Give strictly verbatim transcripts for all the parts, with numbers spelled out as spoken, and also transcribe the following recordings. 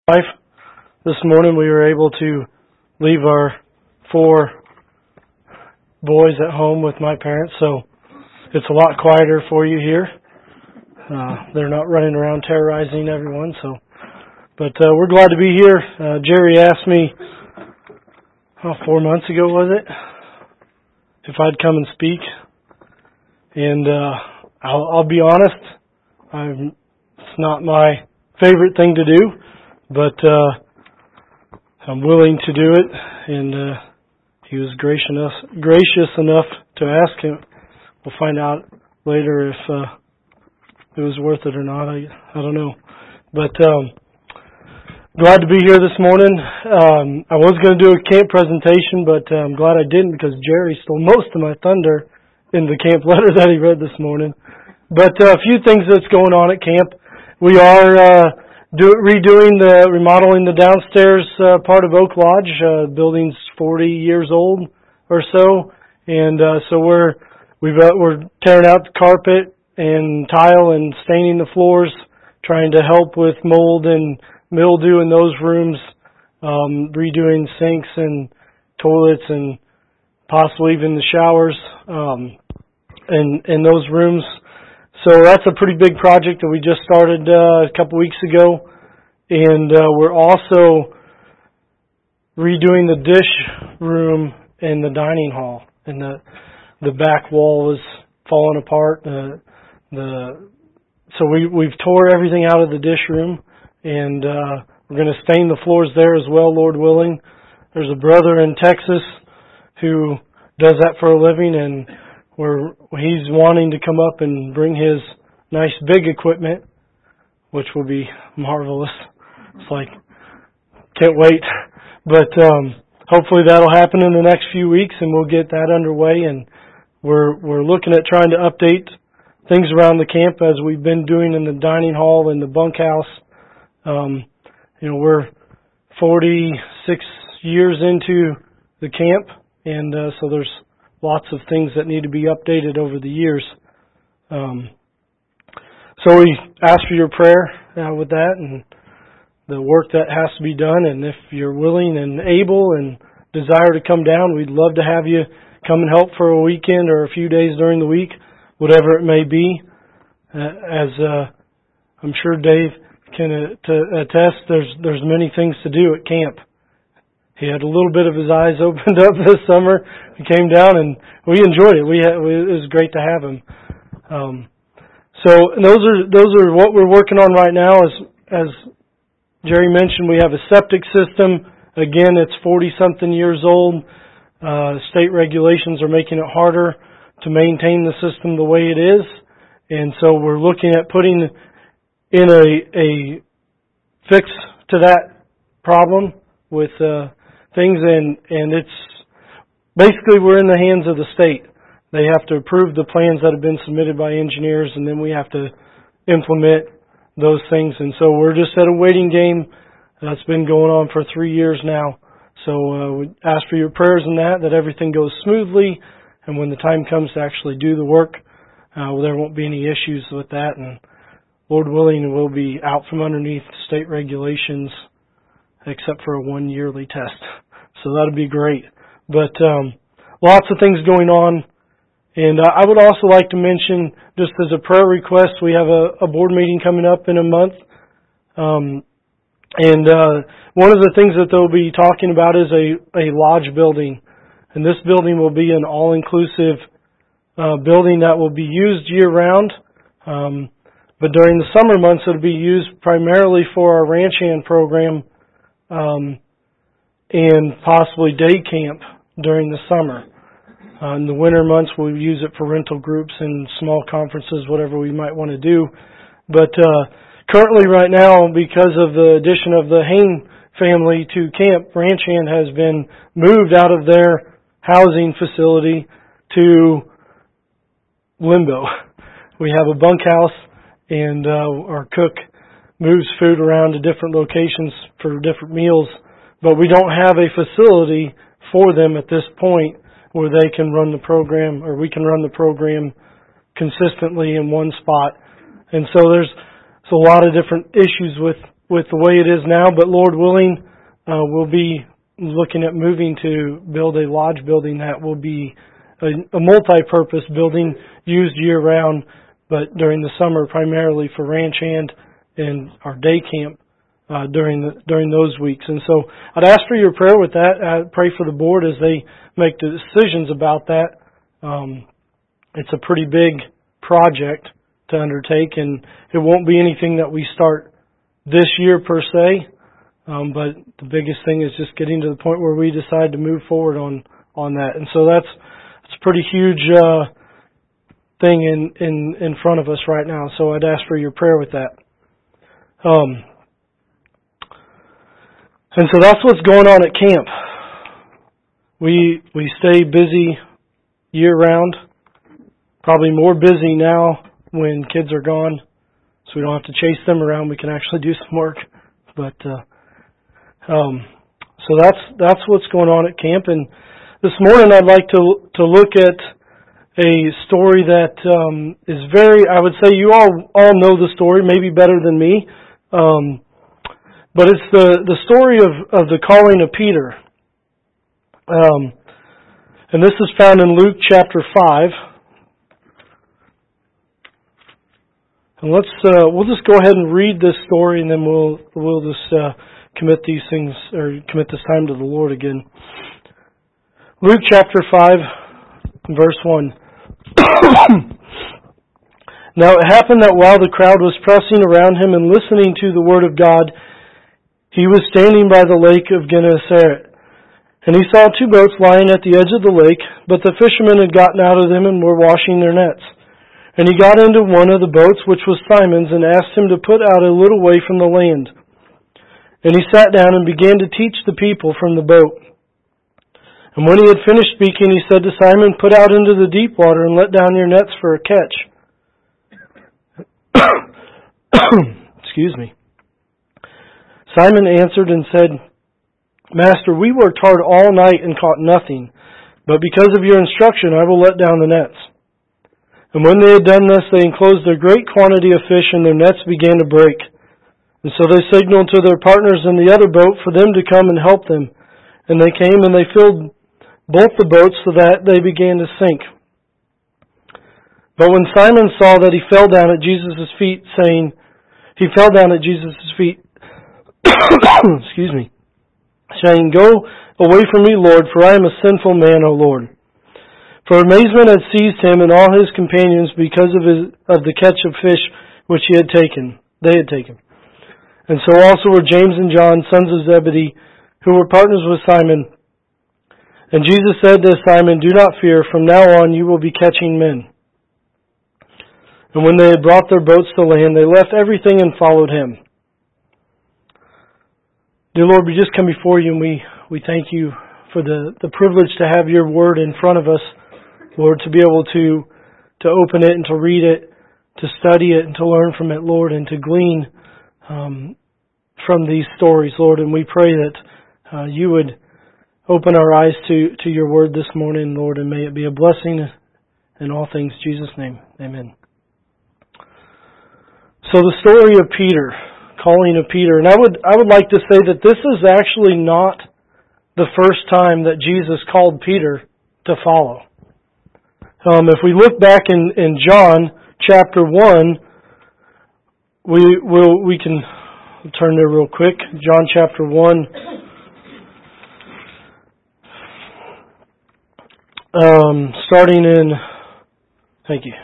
life. This morning we were able to leave our four boys at home with my parents, so it's a lot quieter for you here. Uh, they're not running around terrorizing everyone, so. But uh, we're glad to be here. Uh, Jerry asked me, oh, four months ago was it, if I'd come and speak. And uh, I'll, I'll be honest, I'm, it's not my favorite thing to do, but uh, I'm willing to do it. And uh, he was gracious enough, gracious enough to ask him. We'll find out later if uh, it was worth it or not. I I don't know, but um, glad to be here this morning. Um, I was going to do a camp presentation, but uh, I'm glad I didn't because Jerry stole most of my thunder in the camp letter that he read this morning. But uh, a few things that's going on at camp. We are uh, do, redoing the remodeling the downstairs uh, part of Oak Lodge. Uh, building's forty years old or so, and uh, so we're we've uh, we're tearing out the carpet and tile and staining the floors, trying to help with mold and mildew in those rooms, um, redoing sinks and toilets and possibly even the showers um, in in those rooms. So that's a pretty big project that we just started uh, a couple weeks ago, and uh, we're also redoing the dish room in the dining hall, and the the back wall is falling apart. Uh, the so we we've tore everything out of the dish room, and uh, we're going to stain the floors there as well, Lord willing. There's a brother in Texas who does that for a living, and we're he's wanting to come up and bring his nice big equipment, which will be marvelous. It's like can't wait, but um, hopefully that'll happen in the next few weeks, and we'll get that underway. And we're we're looking at trying to update things around the camp as we've been doing in the dining hall and the bunkhouse. Um, you know, we're forty-six years into the camp, and uh, so there's lots of things that need to be updated over the years. Um, so we ask for your prayer uh, with that and the work that has to be done. And if you're willing and able and desire to come down, we'd love to have you come and help for a weekend or a few days during the week, whatever it may be. Uh, as uh, I'm sure Dave can uh, to attest, there's there's many things to do at camp. He had a little bit of his eyes opened up this summer. He came down and we enjoyed it. We, had, we it was great to have him. Um, so and those are those are what we're working on right now. As as Jerry mentioned, we have a septic system. Again, it's forty something years old. Uh, state regulations are making it harder to maintain the system the way it is, and so we're looking at putting in a a fix to that problem with uh, things, and and it's basically we're in the hands of the state. They have to approve the plans that have been submitted by engineers, and then we have to implement those things. And so we're just at a waiting game that's been going on for three years now. So uh, we ask for your prayers in that, that everything goes smoothly, and when the time comes to actually do the work, uh, well, there won't be any issues with that. And Lord willing, we'll be out from underneath state regulations, except for a one yearly test. So that'll be great. But um, lots of things going on. And uh, I would also like to mention, just as a prayer request, we have a, a board meeting coming up in a month. Um, and uh, one of the things that they'll be talking about is a, a lodge building. And this building will be an all-inclusive uh, building that will be used year-round. Um, but during the summer months, it'll be used primarily for our ranch hand program, Um, and possibly day camp during the summer. Uh, in the winter months, we'll use it for rental groups and small conferences, whatever we might want to do. But uh, currently right now, because of the addition of the Hain family to camp, Ranch Hand has been moved out of their housing facility to limbo. We have a bunkhouse, and uh, our cook moves food around to different locations for different meals, but we don't have a facility for them at this point where they can run the program, or we can run the program consistently in one spot. And so there's, there's a lot of different issues with with the way it is now, but Lord willing, uh, we'll be looking at moving to build a lodge building that will be a, a multi-purpose building used year-round, but during the summer primarily for ranch hand and our day camp uh, during the, during those weeks. And so I'd ask for your prayer with that. I'd pray for the board as they make the decisions about that. Um, it's a pretty big project to undertake, and it won't be anything that we start this year per se, um, but the biggest thing is just getting to the point where we decide to move forward on, on that. And so that's, that's a pretty huge uh, thing in, in, in front of us right now. So I'd ask for your prayer with that. Um, and so that's what's going on at camp. We we stay busy year round, probably more busy now when kids are gone, so we don't have to chase them around. We can actually do some work. But uh, um, so that's that's what's going on at camp. And this morning I'd like to to look at a story that um, is very, I would say you all all know the story, maybe better than me. Um, but it's the, the story of, of the calling of Peter. Um, and this is found in Luke chapter five. And let's uh, we'll just go ahead and read this story, and then we'll we'll just uh, commit these things or commit this time to the Lord again. Luke chapter five, verse one. Now it happened that while the crowd was pressing around him and listening to the word of God, he was standing by the lake of Gennesaret. And he saw two boats lying at the edge of the lake, but the fishermen had gotten out of them and were washing their nets. And he got into one of the boats, which was Simon's, and asked him to put out a little way from the land. And he sat down and began to teach the people from the boat. And when he had finished speaking, he said to Simon, "Put out into the deep water and let down your nets for a catch." Excuse me. Simon answered and said, "Master, we worked hard all night and caught nothing, but because of your instruction I will let down the nets." And when they had done this, they enclosed a great quantity of fish, and their nets began to break. And so they signaled to their partners in the other boat for them to come and help them. And they came and they filled both the boats so that they began to sink. But when Simon saw that, he fell down at Jesus' feet, saying, he fell down at Jesus' feet, excuse me, saying, "Go away from me, Lord, for I am a sinful man, O Lord." For amazement had seized him and all his companions because of his of the catch of fish which he had taken, they had taken. And so also were James and John, sons of Zebedee, who were partners with Simon. And Jesus said to Simon, "Do not fear, from now on you will be catching men." And when they had brought their boats to land, they left everything and followed him. Dear Lord, we just come before you and we, we thank you for the, the privilege to have your word in front of us, Lord, to be able to, to open it and to read it, to study it and to learn from it, Lord, and to glean um, from these stories, Lord. And we pray that uh, you would open our eyes to, to your word this morning, Lord, and may it be a blessing in all things. In Jesus' name, amen. So the story of Peter, calling of Peter, and I would I would like to say that this is actually not the first time that Jesus called Peter to follow. Um, if we look back in, in John chapter one, we will we can turn there real quick. John chapter one. Um, starting in, thank you.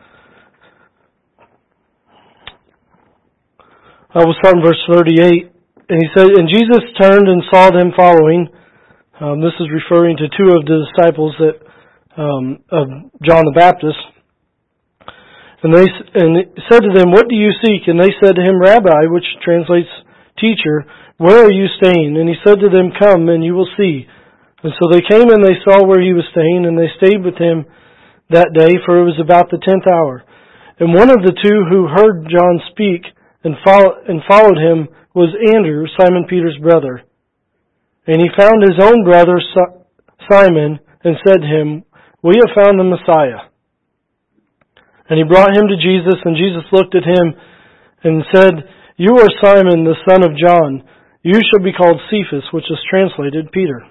I will start in verse thirty-eight. And he said, "And Jesus turned and saw them following." Um, this is referring to two of the disciples that um, of John the Baptist. And they and he said to them, "What do you seek?" And they said to him, "Rabbi," which translates teacher, "where are you staying?" And he said to them, "Come, and you will see." And so they came and they saw where he was staying, and they stayed with him that day, for it was about the tenth hour. And one of the two who heard John speak and, follow, and followed him was Andrew, Simon Peter's brother. And he found his own brother Simon and said to him, "We have found the Messiah." And he brought him to Jesus, and Jesus looked at him and said, You are Simon, the son of John. You shall be called Cephas, which is translated Peter.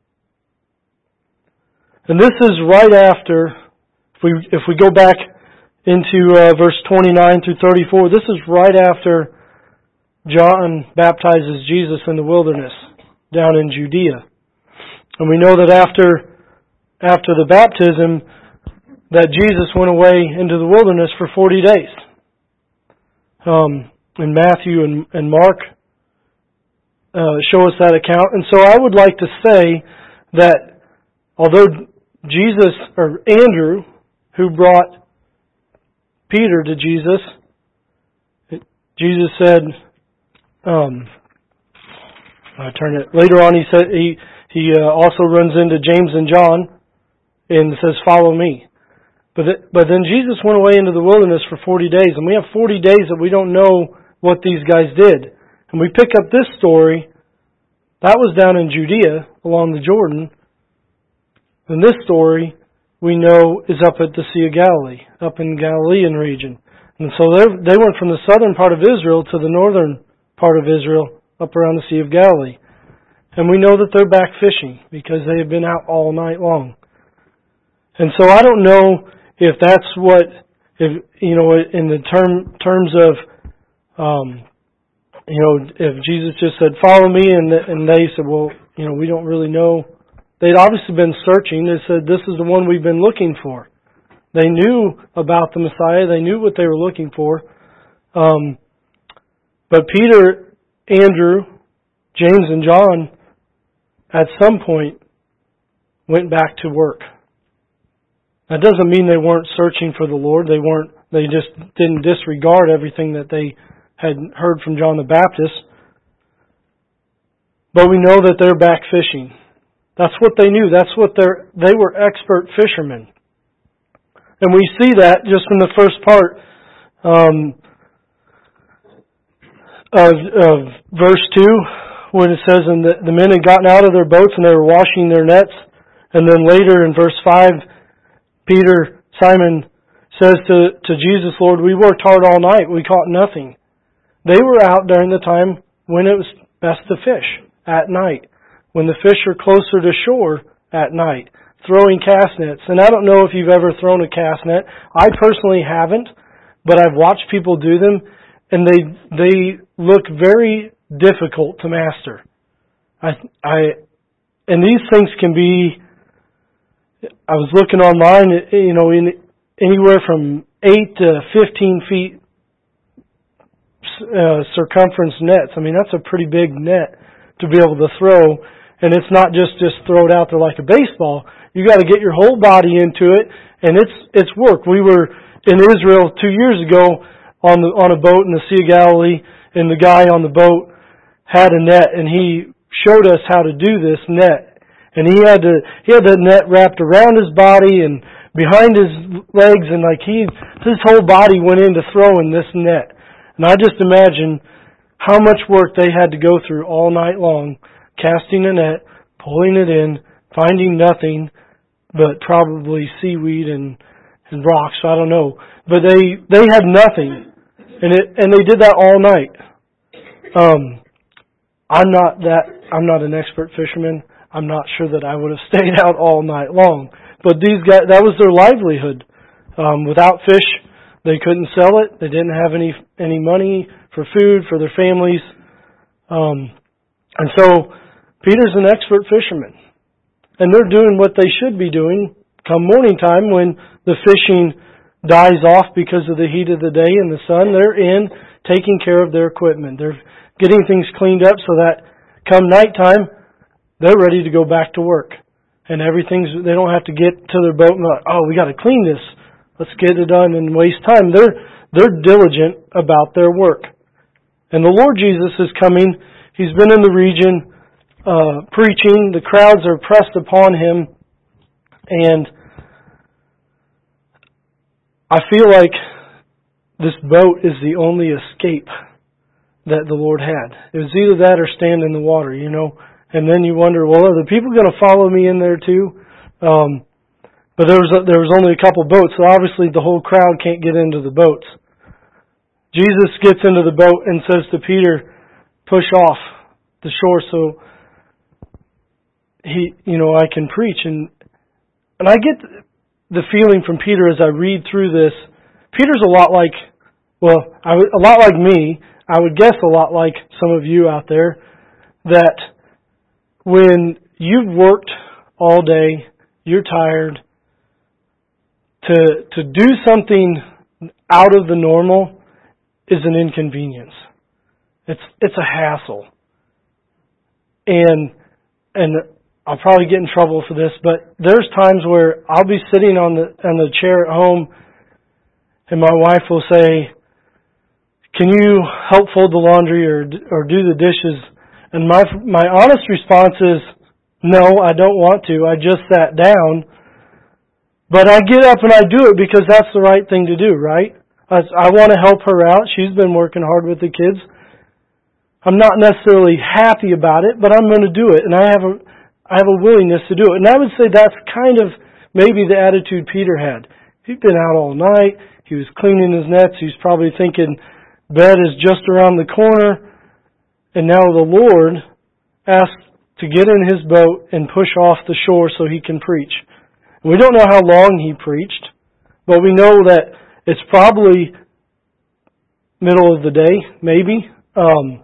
And this is right after, if we if we go back into uh, verse twenty-nine through thirty-four, this is right after John baptizes Jesus in the wilderness down in Judea. And we know that after after the baptism, that Jesus went away into the wilderness for forty days. Um, and Matthew and, and Mark uh, show us that account. And so I would like to say that although Jesus, or Andrew, who brought Peter to Jesus, Jesus said, um, I turn it, later on he said, he, he uh, also runs into James and John and says, follow me. But, it, but then Jesus went away into the wilderness for forty days, and we have forty days that we don't know what these guys did. And we pick up this story, that was down in Judea, along the Jordan. And this story, we know, is up at the Sea of Galilee, up in the Galilean region. And so they went from the southern part of Israel to the northern part of Israel, up around the Sea of Galilee. And we know that they're back fishing, because they have been out all night long. And so I don't know if that's what, if you know, in the term terms of, um, you know, if Jesus just said, follow me, and the, and they said, well, you know, we don't really know. They'd obviously been searching. They said, this is the one we've been looking for. They knew about the Messiah. They knew what they were looking for. Um, but Peter, Andrew, James, and John, at some point, went back to work. That doesn't mean they weren't searching for the Lord. They weren't. They just didn't disregard everything that they had heard from John the Baptist. But we know that they're back fishing. That's what they knew. That's what they're. They were expert fishermen, and we see that just in the first part um, of, of verse two, when it says, "And the, the men had gotten out of their boats and they were washing their nets." And then later in verse five, Peter, Simon, says to, to Jesus, Lord, we worked hard all night. We caught nothing. They were out during the time when it was best to fish, at night, when the fish are closer to shore at night, throwing cast nets. And I don't know if you've ever thrown a cast net. I personally haven't, but I've watched people do them, and they they look very difficult to master. I I and these things can be. I was looking online, you know, in anywhere from eight to fifteen feet uh, circumference nets. I mean, that's a pretty big net to be able to throw. And it's not just, just throw it out there like a baseball. You got to get your whole body into it, and it's it's work. We were in Israel two years ago on the on a boat in the Sea of Galilee, and the guy on the boat had a net, and he showed us how to do this net. And he had to he had the net wrapped around his body and behind his legs, and like he his whole body went into throwing this net. And I just imagine how much work they had to go through all night long, casting a net, pulling it in, finding nothing but probably seaweed and, and rocks. I don't know. But they, they had nothing. And it and they did that all night. Um I'm not that I'm not an expert fisherman. I'm not sure that I would have stayed out all night long. But these guys, that was their livelihood. Um, without fish, they couldn't sell it. They didn't have any any money for food for their families. Um, and so Peter's an expert fisherman. And they're doing what they should be doing come morning time when the fishing dies off because of the heat of the day and the sun. They're in taking care of their equipment. They're getting things cleaned up so that come nighttime, they're ready to go back to work. And everything's, they don't have to get to their boat and like, oh, we got to clean this. Let's get it done and waste time. They're, they're diligent about their work. And the Lord Jesus is coming. He's been in the region, uh, preaching. The crowds are pressed upon Him. And I feel like this boat is the only escape that the Lord had. It was either that or stand in the water, you know. And then you wonder, well, are the people going to follow me in there too? Um, but there was a, there was only a couple boats, so obviously the whole crowd can't get into the boats. Jesus gets into the boat and says to Peter, push off the shore so he, you know, I can preach. And and I get the feeling from Peter as I read through this, Peter's a lot like, well, I would, a lot like me. I would guess a lot like some of you out there, that when you've worked all day, you're tired, to to do something out of the normal is an inconvenience. It's it's a hassle. And and I'll probably get in trouble for this, but there's times where I'll be sitting on the on the chair at home and my wife will say, "Can you help fold the laundry or or do the dishes?" And my my honest response is, "No, I don't want to. I just sat down." But I get up and I do it because that's the right thing to do, right? I, I want to help her out. She's been working hard with the kids. I'm not necessarily happy about it, but I'm going to do it, and I have a I have a willingness to do it. And I would say that's kind of maybe the attitude Peter had. He'd been out all night. He was cleaning his nets. He's probably thinking bed is just around the corner. And now the Lord asks to get in his boat and push off the shore so he can preach. And we don't know how long he preached, but we know that it's probably middle of the day, maybe. Um,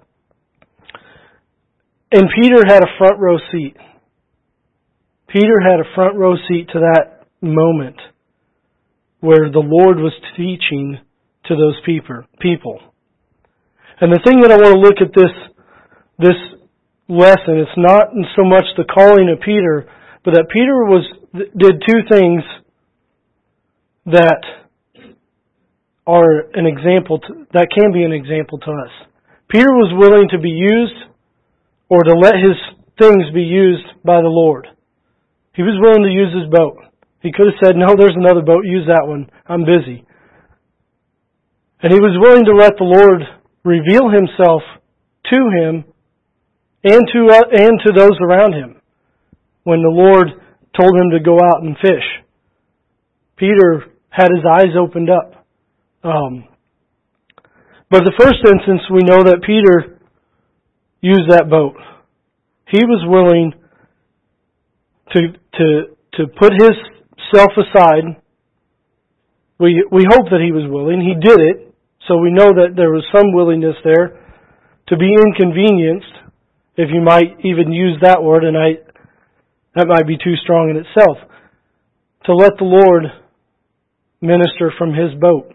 and Peter had a front row seat. Peter had a front row seat to that moment where the Lord was teaching to those people. And the thing that I want to look at this this lesson, it's not so much the calling of Peter, but that Peter was did two things that are an example to, that can be an example to us. Peter was willing to be used, or to let his things be used by the Lord. He was willing to use his boat. He could have said, "No, there's another boat, use that one. I'm busy." And he was willing to let the Lord reveal himself to him and to uh, and to those around him when the Lord told him to go out and fish. Peter had his eyes opened up. Um, but the first instance, we know that Peter used that boat. He was willing to to to put his self aside. We we hope that he was willing. He did it, so we know that there was some willingness there to be inconvenienced, if you might even use that word, and I that might be too strong in itself, to let the Lord minister from his boat.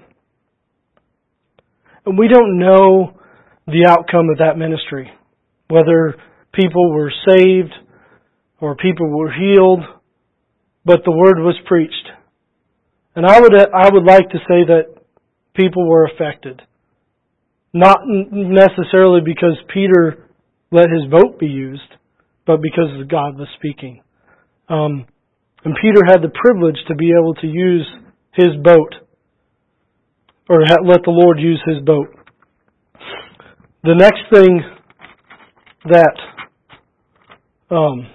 And we don't know the outcome of that ministry, whether people were saved or people were healed, but the word was preached. And I would I would like to say that people were affected. Not necessarily because Peter let his boat be used, but because God was speaking. Um, and Peter had the privilege to be able to use his boat, or let the Lord use his boat. The next thing that, um,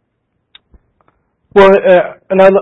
well, uh, and I,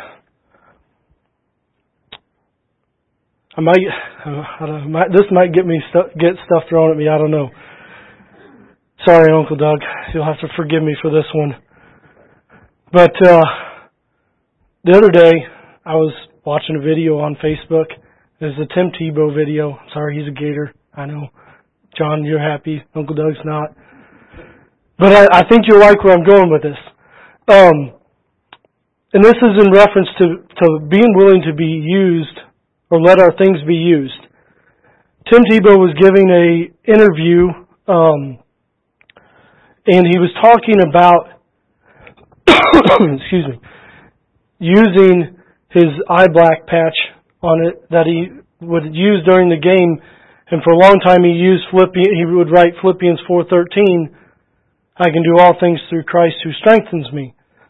I might, I don't know, this might get me stu- get stuff thrown at me. I don't know. Sorry, Uncle Doug. You'll have to forgive me for this one. But uh, the other day, I was watching a video on Facebook. It was a Tim Tebow video. Sorry, he's a Gator. I know. John, you're happy. Uncle Doug's not. But I, I think you'll like where I'm going with this. Um, and this is in reference to, to being willing to be used, or let our things be used. Tim Tebow was giving a interview, um, and he was talking about, excuse me, using his eye black patch on it that he would use during the game, and for a long time he used Philippians, he would write Philippians four thirteen, I can do all things through Christ who strengthens me.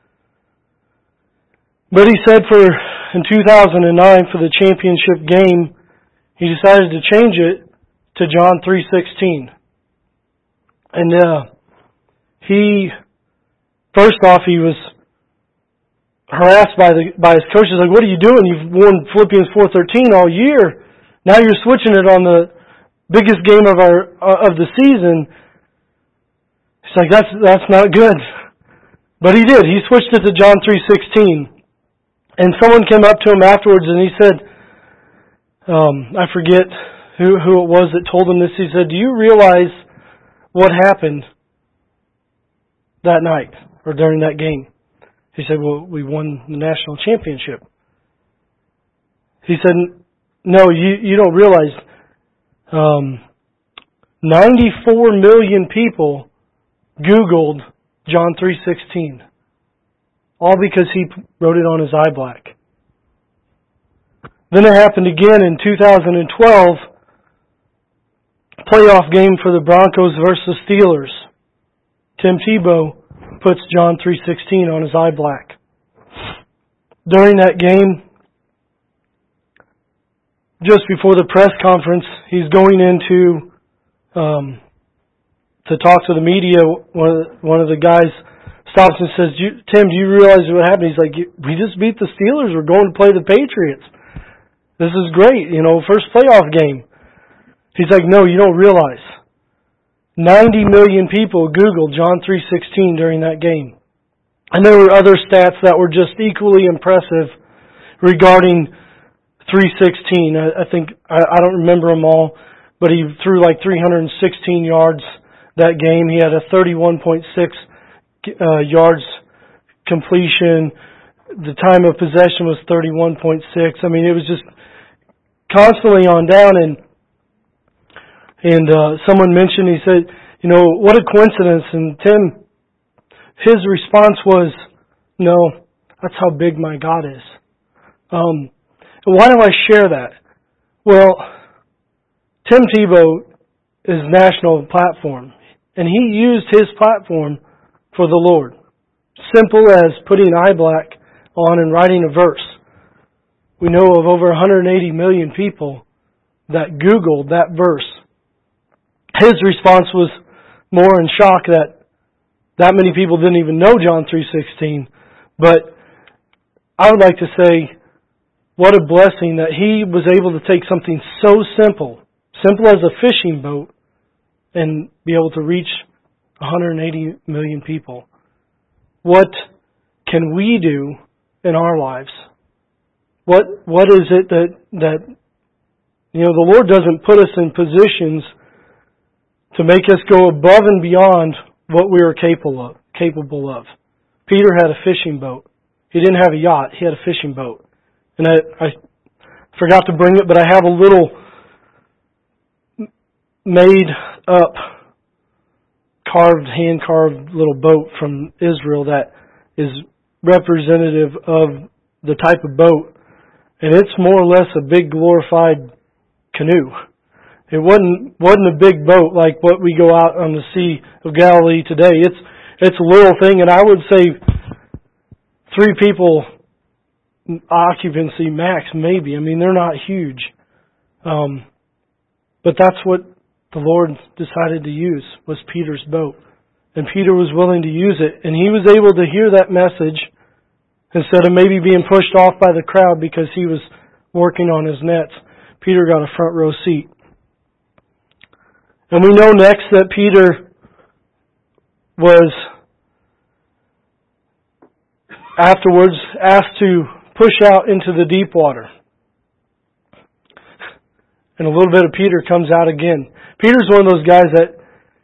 But he said for in two thousand nine for the championship game, he decided to change it to John three sixteen. And uh, he, first off, he was harassed by the by his coaches, like, "What are you doing? You've worn Philippians four thirteen all year. Now you're switching it on the biggest game of our uh, of the season. He's like, that's that's not good. But he did. He switched it to John three sixteen. And someone came up to him afterwards and he said, um, I forget who, who it was that told him this. He said, do you realize what happened that night or during that game? He said, well, we won the national championship. He said, no, you, you don't realize um, ninety-four million people Googled John three sixteen. All because he wrote it on his eye black. Then it happened again in two thousand twelve, playoff game for the Broncos versus Steelers. Tim Tebow puts John three sixteen on his eye black. During that game, just before the press conference, he's going into um, to talk to the media. One of the, one of the guys stops and says, Tim, do you realize what happened? He's like, we just beat the Steelers. We're going to play the Patriots. This is great. You know, first playoff game. He's like, no, you don't realize. ninety million people Googled John three sixteen during that game. And there were other stats that were just equally impressive regarding three sixteen. I, I think, I, I don't remember them all, but he threw like three hundred sixteen yards that game. He had a thirty-one point six Uh, yards completion. The time of possession was thirty-one point six. I mean, it was just constantly on down. And and uh, someone mentioned, he said, you know, what a coincidence. And Tim, his response was, no, that's how big my God is. Um, why do I share that? Well, Tim Tebow is national platform, and he used his platform for the Lord. Simple as putting eye black on and writing a verse. We know of over one hundred eighty million people that Googled that verse. His response was more in shock that that many people didn't even know John three sixteen. But I would like to say, what a blessing that he was able to take something so simple, simple as a fishing boat, and be able to reach one hundred eighty million people. What can we do in our lives? What what is it that that you know the Lord doesn't put us in positions to make us go above and beyond what we are capable of capable of. Peter had a fishing boat. He didn't have a yacht, he had a fishing boat. And I, I forgot to bring it, but I have a little made up carved, hand-carved little boat from Israel that is representative of the type of boat. And it's more or less a big glorified canoe. It wasn't wasn't a big boat like what we go out on the Sea of Galilee today. It's it's a little thing, and I would say three people occupancy max, maybe. I mean, they're not huge. Um, but that's what the Lord decided to use, was Peter's boat. And Peter was willing to use it. And he was able to hear that message instead of maybe being pushed off by the crowd because he was working on his nets. Peter got a front row seat. And we know next that Peter was afterwards asked to push out into the deep water. And a little bit of Peter comes out again. Peter's one of those guys that,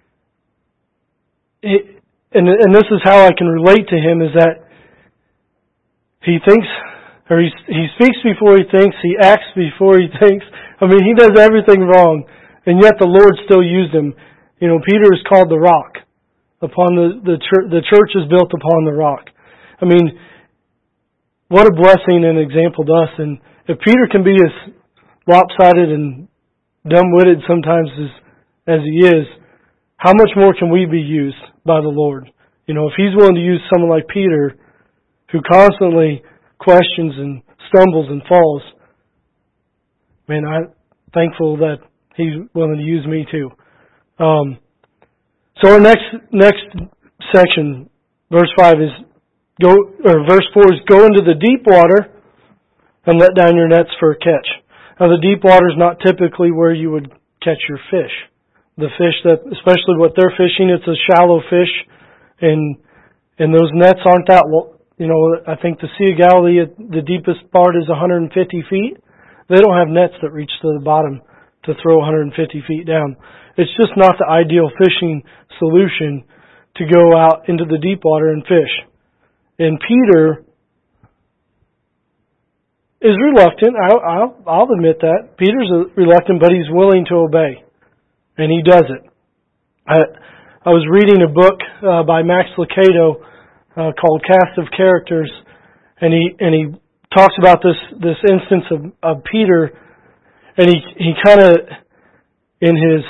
and and this is how I can relate to him, is that he thinks, or he he speaks before he thinks, he acts before he thinks. I mean, he does everything wrong, and yet the Lord still used him. You know, Peter is called the rock. Upon the the church, the church is built upon the rock. I mean, what a blessing and example to us. And if Peter can be as lopsided and dumb-witted sometimes as as he is, how much more can we be used by the Lord? You know, if He's willing to use someone like Peter, who constantly questions and stumbles and falls, man, I'm thankful that He's willing to use me too. Um, so our next next section, verse five is go, or verse four is go into the deep water and let down your nets for a catch. Now, the deep water is not typically where you would catch your fish. The fish that, especially what they're fishing, it's a shallow fish, and and those nets aren't that, you know, I think the Sea of Galilee, the deepest part is one hundred fifty feet. They don't have nets that reach to the bottom to throw one hundred fifty feet down. It's just not the ideal fishing solution to go out into the deep water and fish. And Peter is reluctant. I'll, I'll, I'll admit that. Peter's reluctant, but he's willing to obey. And he does it. I, I was reading a book uh, by Max Lucado uh, called Cast of Characters, and he and he talks about this this instance of, of Peter, and he he kind of, in his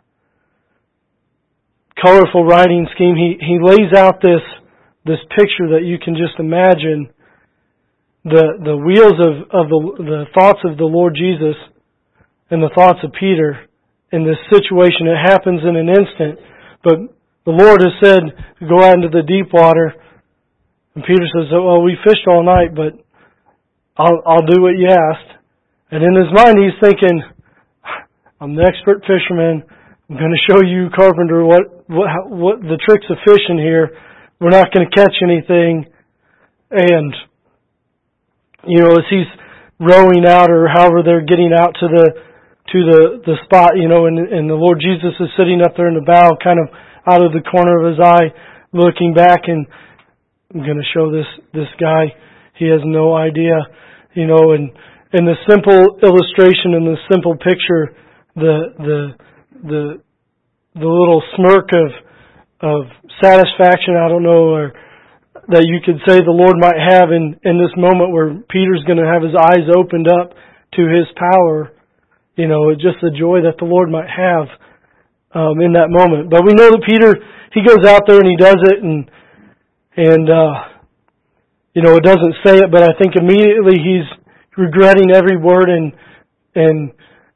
colorful writing scheme, he, he lays out this this picture that you can just imagine the the wheels of, of the the thoughts of the Lord Jesus and the thoughts of Peter in this situation. It happens in an instant, but the Lord has said, go out into the deep water. And Peter says, oh, well, we fished all night, but I'll, I'll do what you asked. And in his mind, he's thinking, I'm the expert fisherman. I'm going to show you, carpenter, what, what, what the tricks of fishing here. We're not going to catch anything. And, you know, as he's rowing out, or however they're getting out to the to the, the spot, you know, and, and the Lord Jesus is sitting up there in the bow, kind of out of the corner of his eye, looking back, and I'm going to show this, this guy. He has no idea, you know, and, and the simple illustration and the simple picture, the, the, the, the little smirk of, of satisfaction, I don't know, or that you could say the Lord might have in, in this moment where Peter's going to have his eyes opened up to His power. You know, just the joy that the Lord might have um, in that moment. But we know that Peter, he goes out there and he does it, and and uh, you know, it doesn't say it, but I think immediately he's regretting every word and and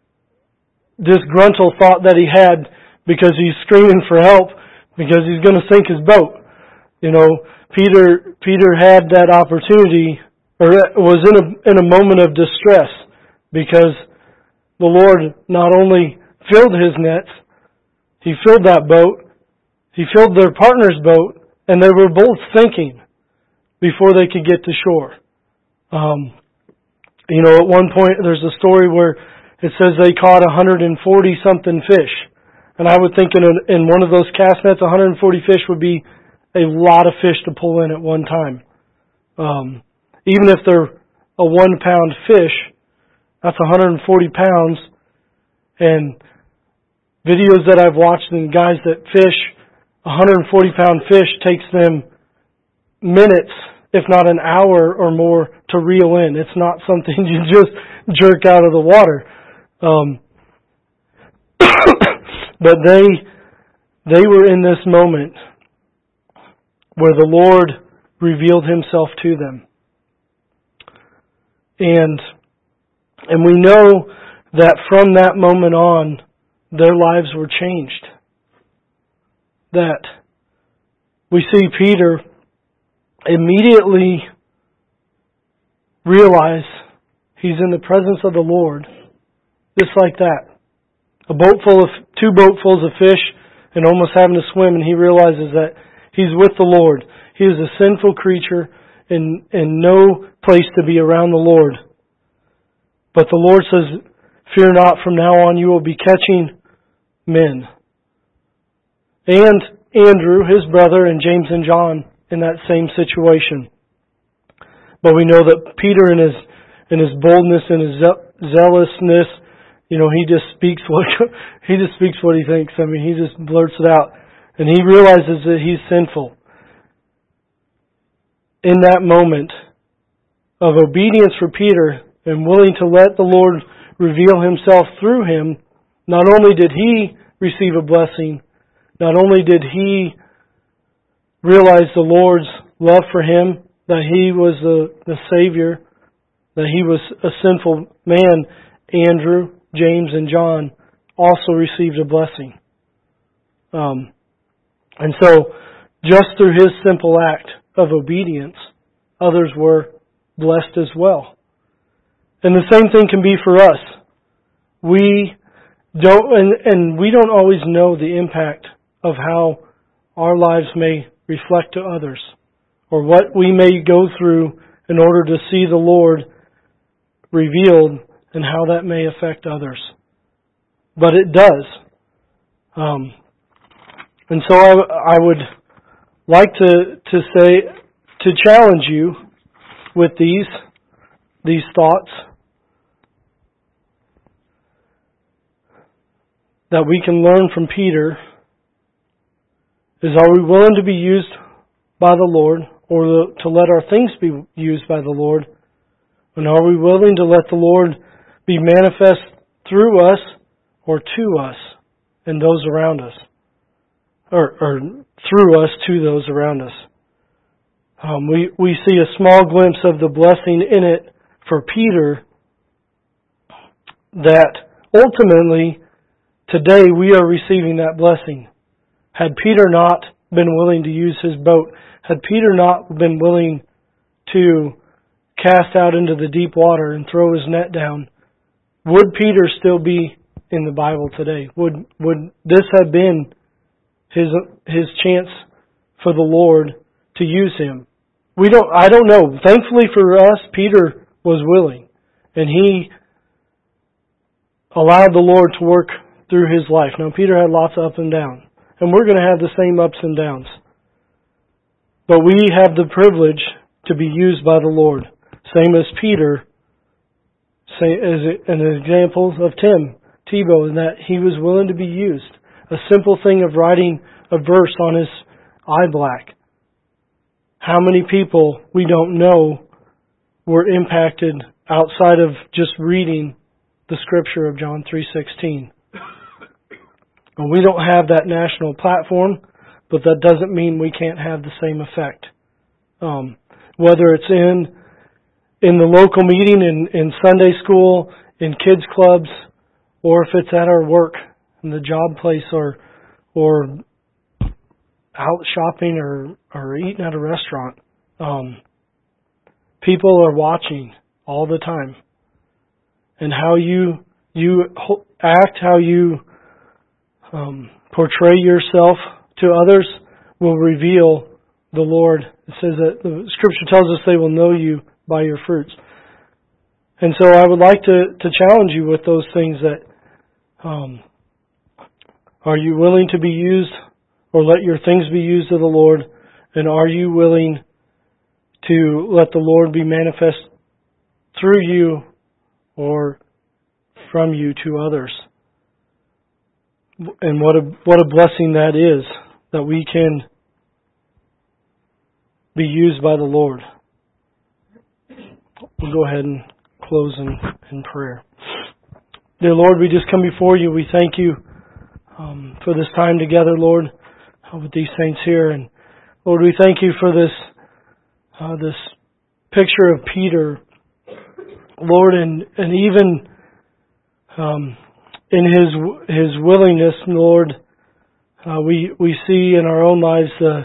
disgruntled thought that he had, because he's screaming for help, because he's going to sink his boat. You know, Peter Peter had that opportunity, or was in a in a moment of distress, because the Lord not only filled his nets, He filled that boat, He filled their partner's boat, and they were both sinking before they could get to shore. Um, you know, at one point there's a story where it says they caught one hundred forty something fish. And I would think in, a, in one of those cast nets, one hundred forty fish would be a lot of fish to pull in at one time. Um, even if they're a one pound fish, that's one hundred forty pounds. And videos that I've watched and guys that fish one hundred forty pound fish takes them minutes, if not an hour or more, to reel in. It's not something you just jerk out of the water. Um, but they they were in this moment where the Lord revealed Himself to them. And and we know that from that moment on, their lives were changed. That we see Peter immediately realize he's in the presence of the Lord, just like that. A boat full of, two boatfuls of fish, and almost having to swim, and he realizes that he's with the Lord. He is a sinful creature and, and no place to be around the Lord. But the Lord says, fear not, from now on you will be catching men. And Andrew, his brother, and James and John in that same situation. But we know that Peter, in his in his boldness and his zealousness, you know, he just speaks what he just speaks what he thinks. I mean, he just blurts it out, and he realizes that he's sinful. In that moment of obedience for Peter and willing to let the Lord reveal Himself through him, not only did he receive a blessing, not only did he realize the Lord's love for him, that he was the, the Savior, that he was a sinful man, Andrew, James, and John also received a blessing. Um, and so, just through his simple act of obedience, others were blessed as well. And the same thing can be for us. We don't, and, and we don't always know the impact of how our lives may reflect to others, or what we may go through in order to see the Lord revealed and how that may affect others. But it does. Um, and so I, I would like to, to say, to challenge you with these, these thoughts, that we can learn from Peter is, are we willing to be used by the Lord, or to let our things be used by the Lord? And are we willing to let the Lord be manifest through us or to us and those around us? Or, or through us to those around us. Um, we, we see a small glimpse of the blessing in it for Peter, that ultimately today we are receiving that blessing. Had Peter not been willing to use his boat, had Peter not been willing to cast out into the deep water and throw his net down, would Peter still be in the Bible today? Would would this have been his his chance for the Lord to use him? We don't. I don't know. Thankfully for us, Peter was willing, and he allowed the Lord to work through his life. Now, Peter had lots of up and down, and we're going to have the same ups and downs. But we have the privilege to be used by the Lord, same as Peter. Say, as an example of Tim Tebow, in that he was willing to be used. A simple thing of writing a verse on his eye black. How many people we don't know were impacted outside of just reading the scripture of John three sixteen. And we don't have that national platform, but that doesn't mean we can't have the same effect. Um, whether it's in in the local meeting, in, in Sunday school, in kids clubs, or if it's at our work, in the job place, or or out shopping, or, or eating at a restaurant. Um, people are watching all the time. And how you you act, how you um, portray yourself to others will reveal the Lord. It says that the Scripture tells us they will know you by your fruits. And so I would like to, to challenge you with those things that um, are you willing to be used, or let your things be used of the Lord? And are you willing to let the Lord be manifest through you or from you to others? And what a what a blessing that is, that we can be used by the Lord. We'll go ahead and close in, in prayer. Dear Lord, we just come before you. We thank you um, for this time together, Lord, uh, with these saints here. And Lord, we thank you for this uh, this picture of Peter, Lord, and and even um, in his his willingness, Lord, uh, we we see in our own lives the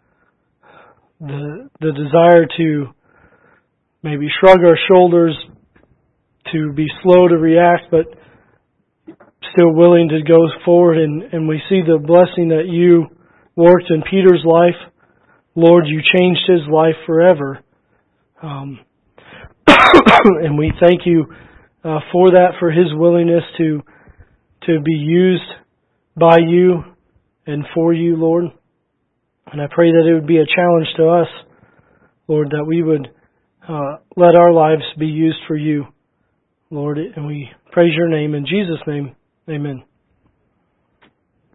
the the desire to maybe shrug our shoulders, to be slow to react, but still willing to go forward. And, and we see the blessing that you worked in Peter's life. Lord, you changed his life forever. Um, and we thank you uh, for that, for his willingness to to be used by you and for you, Lord. And I pray that it would be a challenge to us, Lord, that we would uh, let our lives be used for you, Lord. And we praise your name in Jesus' name. Amen.